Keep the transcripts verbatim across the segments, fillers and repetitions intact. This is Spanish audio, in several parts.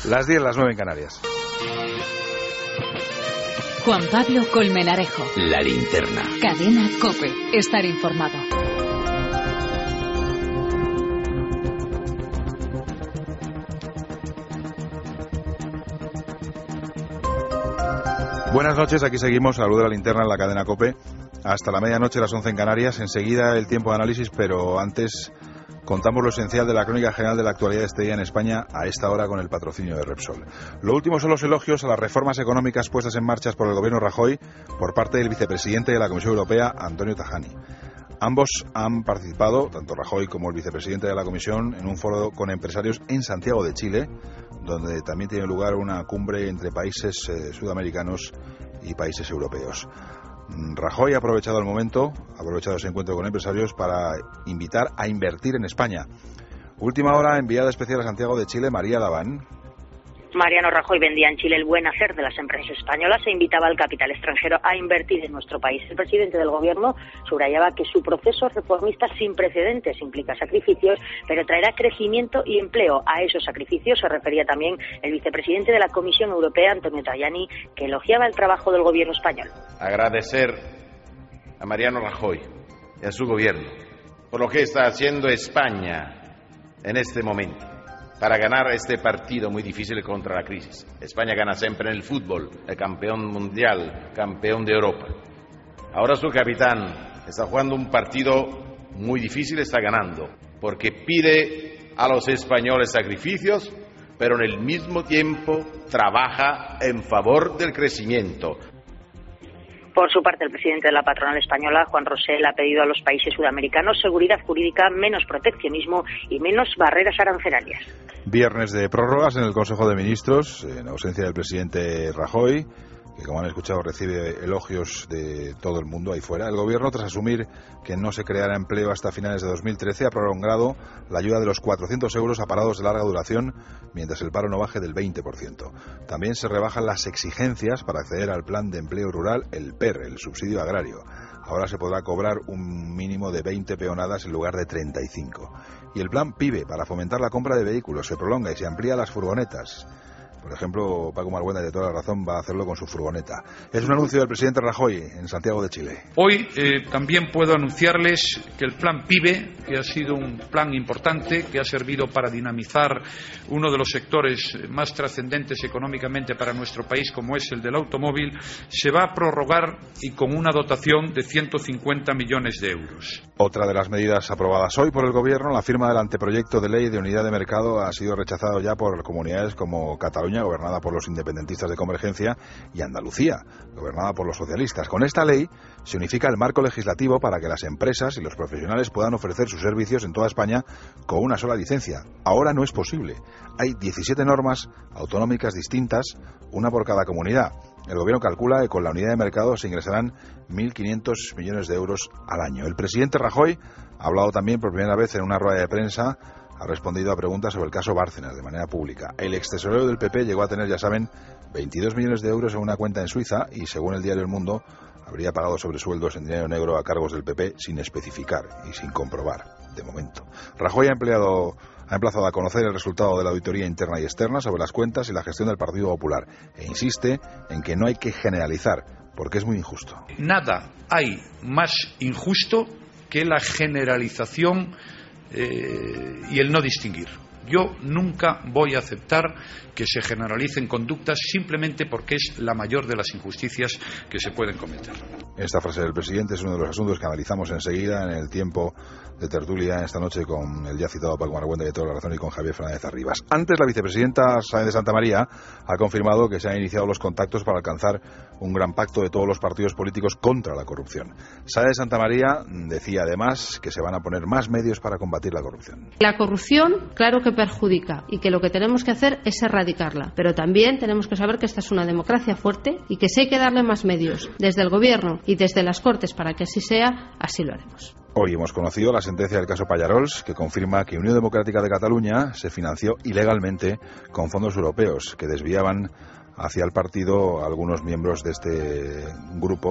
Las diez, las nueve en Canarias. Juan Pablo Colmenarejo. La linterna. Cadena COPE. Estar informado. Buenas noches, aquí seguimos a la luz de la linterna en la cadena COPE. Hasta la medianoche, las once en Canarias. Enseguida el tiempo de análisis, pero antes contamos lo esencial de la crónica general de la actualidad de este día en España a esta hora con el patrocinio de Repsol. Lo último son los elogios a las reformas económicas puestas en marcha por el gobierno Rajoy por parte del vicepresidente de la Comisión Europea, Antonio Tajani. Ambos han participado, tanto Rajoy como el vicepresidente de la Comisión, en un foro con empresarios en Santiago de Chile, donde también tiene lugar una cumbre entre países eh, sudamericanos y países europeos. Rajoy ha aprovechado el momento, ha aprovechado ese encuentro con empresarios para invitar a invertir en España. Última hora, enviada especial a Santiago de Chile, María Laván. Mariano Rajoy vendía en Chile el buen hacer de las empresas españolas e invitaba al capital extranjero a invertir en nuestro país. El presidente del gobierno subrayaba que su proceso reformista sin precedentes implica sacrificios, pero traerá crecimiento y empleo. A esos sacrificios se refería también el vicepresidente de la Comisión Europea, Antonio Tajani, que elogiaba el trabajo del gobierno español. Agradecer a Mariano Rajoy y a su gobierno por lo que está haciendo España en este momento para ganar este partido muy difícil contra la crisis. España gana siempre en el fútbol, el campeón mundial, campeón de Europa. Ahora su capitán está jugando un partido muy difícil, está ganando, porque pide a los españoles sacrificios, pero en el mismo tiempo trabaja en favor del crecimiento. Por su parte, el presidente de la patronal española, Juan Rosell, ha pedido a los países sudamericanos seguridad jurídica, menos proteccionismo y menos barreras arancelarias. Viernes de prórrogas en el Consejo de Ministros, en ausencia del presidente Rajoy, que, como han escuchado, recibe elogios de todo el mundo ahí fuera. El gobierno, tras asumir que no se creará empleo hasta finales de dos mil trece, ha prolongado la ayuda de los cuatrocientos euros a parados de larga duración, mientras el paro no baje del veinte por ciento. También se rebajan las exigencias para acceder al plan de empleo rural, el P E R, el subsidio agrario. Ahora se podrá cobrar un mínimo de veinte peonadas en lugar de treinta y cinco. Y el plan PIBE, para fomentar la compra de vehículos, se prolonga y se amplía las furgonetas. Por ejemplo, Paco Marguenda, de toda la razón, va a hacerlo con su furgoneta. Es un anuncio del presidente Rajoy en Santiago de Chile. Hoy eh, también puedo anunciarles que el plan PIBE, que ha sido un plan importante, que ha servido para dinamizar uno de los sectores más trascendentes económicamente para nuestro país, como es el del automóvil, se va a prorrogar y con una dotación de ciento cincuenta millones de euros. Otra de las medidas aprobadas hoy por el Gobierno, la firma del anteproyecto de ley de unidad de mercado, ha sido rechazado ya por comunidades como Cataluña, gobernada por los independentistas de Convergencia, y Andalucía, gobernada por los socialistas. Con esta ley se unifica el marco legislativo para que las empresas y los profesionales puedan ofrecer sus servicios en toda España con una sola licencia. Ahora no es posible. Hay diecisiete normas autonómicas distintas, una por cada comunidad. El gobierno calcula que con la unidad de mercado se ingresarán mil quinientos millones de euros al año. El presidente Rajoy ha hablado también por primera vez en una rueda de prensa. Ha respondido a preguntas sobre el caso Bárcenas de manera pública. El extesorero del P P llegó a tener, ya saben, veintidós millones de euros en una cuenta en Suiza y, según el diario El Mundo, habría pagado sobresueldos en dinero negro a cargos del P P sin especificar y sin comprobar, de momento. Rajoy ha, empleado, ha emplazado a conocer el resultado de la auditoría interna y externa sobre las cuentas y la gestión del Partido Popular e insiste en que no hay que generalizar, porque es muy injusto. Nada hay más injusto que la generalización Eh, y el no distinguir. Yo nunca voy a aceptar que se generalicen conductas simplemente porque es la mayor de las injusticias que se pueden cometer. Esta frase del presidente es uno de los asuntos que analizamos enseguida en el tiempo de tertulia esta noche con el ya citado Paco Marguenda de toda la razón y con Javier Fernández Arribas. Antes, la vicepresidenta Sáenz de Santa María ha confirmado que se han iniciado los contactos para alcanzar un gran pacto de todos los partidos políticos contra la corrupción. Sáenz de Santa María decía además que se van a poner más medios para combatir la corrupción. La corrupción, claro que perjudica y que lo que tenemos que hacer es erradicarla, pero también tenemos que saber que esta es una democracia fuerte y que si hay que darle más medios desde el gobierno y desde las Cortes para que así sea, así lo haremos. Hoy hemos conocido la sentencia del caso Pallarols, que confirma que Unión Democrática de Cataluña se financió ilegalmente con fondos europeos que desviaban hacia el partido a algunos miembros de este grupo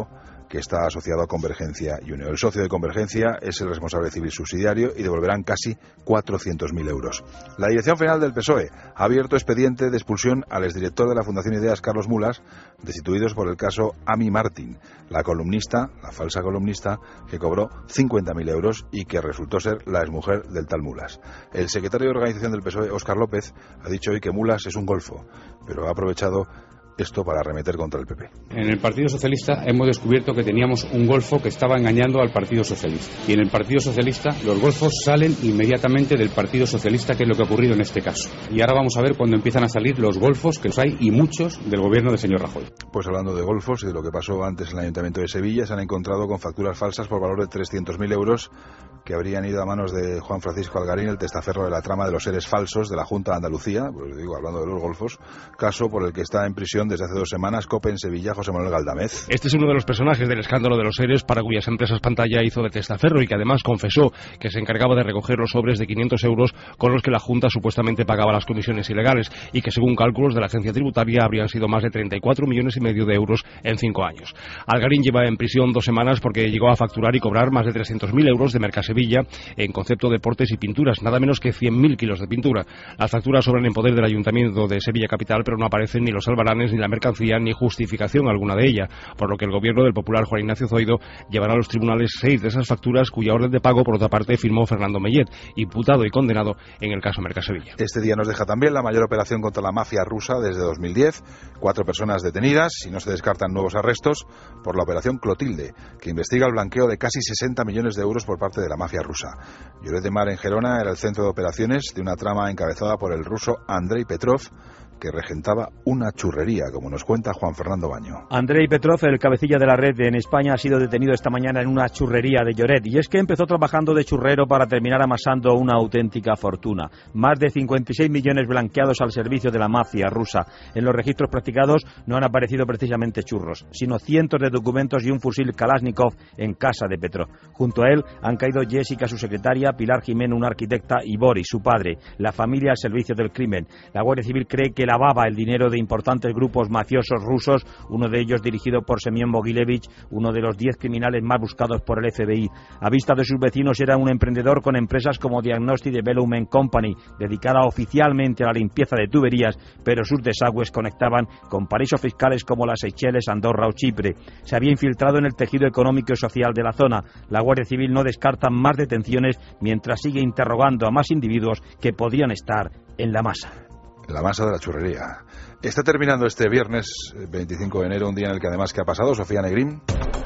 que está asociado a Convergencia y Unió. El socio de Convergencia es el responsable civil subsidiario y devolverán casi cuatrocientos mil euros. La Dirección General del P S O E ha abierto expediente de expulsión al exdirector de la Fundación Ideas, Carlos Mulas, destituidos por el caso Ami Martín, la columnista, la falsa columnista, que cobró cincuenta mil euros y que resultó ser la exmujer del tal Mulas. El secretario de organización del P S O E, Óscar López, ha dicho hoy que Mulas es un golfo, pero ha aprovechado esto para arremeter contra el P P. En el Partido Socialista hemos descubierto que teníamos un golfo que estaba engañando al Partido Socialista. Y en el Partido Socialista los golfos salen inmediatamente del Partido Socialista, que es lo que ha ocurrido en este caso. Y ahora vamos a ver cuando empiezan a salir los golfos, que los hay, y muchos, del gobierno del señor Rajoy. Pues hablando de golfos y de lo que pasó antes en el Ayuntamiento de Sevilla, se han encontrado con facturas falsas por valor de trescientos mil euros que habrían ido a manos de Juan Francisco Algarín, el testaferro de la trama de los seres falsos de la Junta de Andalucía, pues digo, hablando de los golfos, caso por el que está en prisión desde hace dos semanas COPE en Sevilla, José Manuel Galdamez. Este es uno de los personajes del escándalo de los seres para cuyas empresas pantalla hizo de testaferro y que además confesó que se encargaba de recoger los sobres de quinientos euros con los que la Junta supuestamente pagaba las comisiones ilegales y que según cálculos de la agencia tributaria habrían sido más de treinta y cuatro millones y medio de euros en cinco años. Algarín lleva en prisión dos semanas porque llegó a facturar y cobrar más de trescientos mil euros de Mercasevilla en concepto de portes y pinturas, nada menos que cien mil kilos de pintura. Las facturas sobran en poder del Ayuntamiento de Sevilla Capital, pero no aparecen ni los albaranes, ni la mercancía, ni justificación alguna de ella, por lo que el gobierno del popular Juan Ignacio Zoido llevará a los tribunales seis de esas facturas, cuya orden de pago, por otra parte, firmó Fernando Mellet, imputado y condenado en el caso Mercasevilla. Este día nos deja también la mayor operación contra la mafia rusa desde dos mil diez, cuatro personas detenidas y no se descartan nuevos arrestos por la operación Clotilde, que investiga el blanqueo de casi sesenta millones de euros por parte de la mafia rusa. Lloret de Mar, en Gerona, era el centro de operaciones de una trama encabezada por el ruso Andrei Petrov, que regentaba una churrería, como nos cuenta Juan Fernando Baño. Andrei Petrov, el cabecilla de la red en España, ha sido detenido esta mañana en una churrería de Lloret. Y es que empezó trabajando de churrero para terminar amasando una auténtica fortuna. Más de cincuenta y seis millones blanqueados al servicio de la mafia rusa. En los registros practicados no han aparecido precisamente churros, sino cientos de documentos y un fusil Kalashnikov en casa de Petrov. Junto a él han caído Jessica, su secretaria, Pilar Jimeno, una arquitecta, y Boris, su padre. La familia al servicio del crimen. La Guardia Civil cree que lavaba el dinero de importantes grupos mafiosos rusos, uno de ellos dirigido por Semyon Mogilevich, uno de los diez criminales más buscados por el F B I. A vista de sus vecinos era un emprendedor con empresas como Diagnostic Development Company, dedicada oficialmente a la limpieza de tuberías, pero sus desagües conectaban con paraísos fiscales como las Seychelles, Andorra o Chipre. Se había infiltrado en el tejido económico y social de la zona. La Guardia Civil no descarta más detenciones mientras sigue interrogando a más individuos que podrían estar en la masa. La masa de la churrería. Está terminando este viernes veinticinco de enero, un día en el que además, ¿qué ha pasado, Sofía Negrín?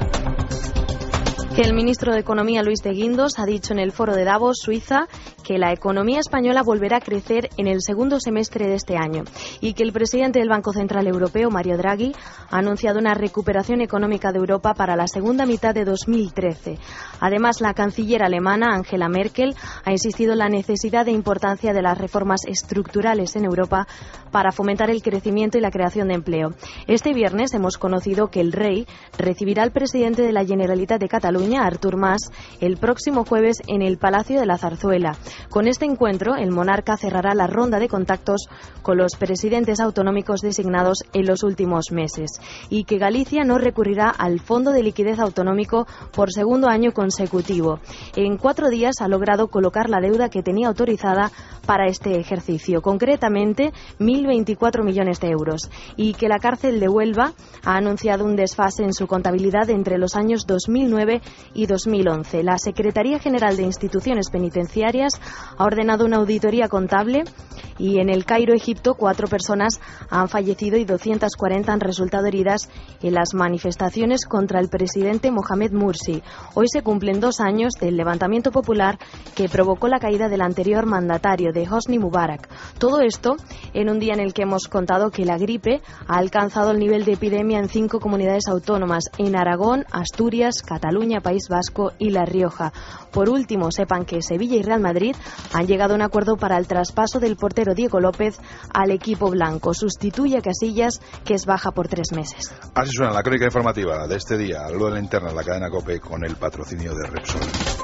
Que el ministro de Economía, Luis de Guindos, ha dicho en el foro de Davos, Suiza, que la economía española volverá a crecer en el segundo semestre de este año y que el presidente del Banco Central Europeo, Mario Draghi, ha anunciado una recuperación económica de Europa para la segunda mitad de dos mil trece. Además, la canciller alemana, Angela Merkel, ha insistido en la necesidad e importancia de las reformas estructurales en Europa para fomentar el crecimiento y la creación de empleo. Este viernes hemos conocido que el rey recibirá al presidente de la Generalitat de Cataluña, Artur Mas, el próximo jueves en el Palacio de la Zarzuela. Con este encuentro, el monarca cerrará la ronda de contactos con los presidentes autonómicos designados en los últimos meses y que Galicia no recurrirá al Fondo de Liquidez Autonómico por segundo año consecutivo. En cuatro días ha logrado colocar la deuda que tenía autorizada para este ejercicio, concretamente mil veinticuatro millones de euros, y que la cárcel de Huelva ha anunciado un desfase en su contabilidad entre los años dos mil nueve y dos mil once. La Secretaría General de Instituciones Penitenciarias ha ordenado una auditoría contable y en el Cairo, Egipto, cuatro personas han fallecido y doscientas cuarenta han resultado heridas en las manifestaciones contra el presidente Mohamed Morsi. Hoy se cumplen dos años del levantamiento popular que provocó la caída del anterior mandatario, de Hosni Mubarak. Todo esto en un día en el que hemos contado que la gripe ha alcanzado el nivel de epidemia en cinco comunidades autónomas, en Aragón, Asturias, Cataluña, País Vasco y La Rioja. Por último, sepan que Sevilla y Real Madrid han llegado a un acuerdo para el traspaso del portero Diego López al equipo blanco. Sustituye a Casillas, que es baja por tres meses. Así suena la crónica informativa de este día, algo de la interna, la cadena COPE, con el patrocinio de Repsol.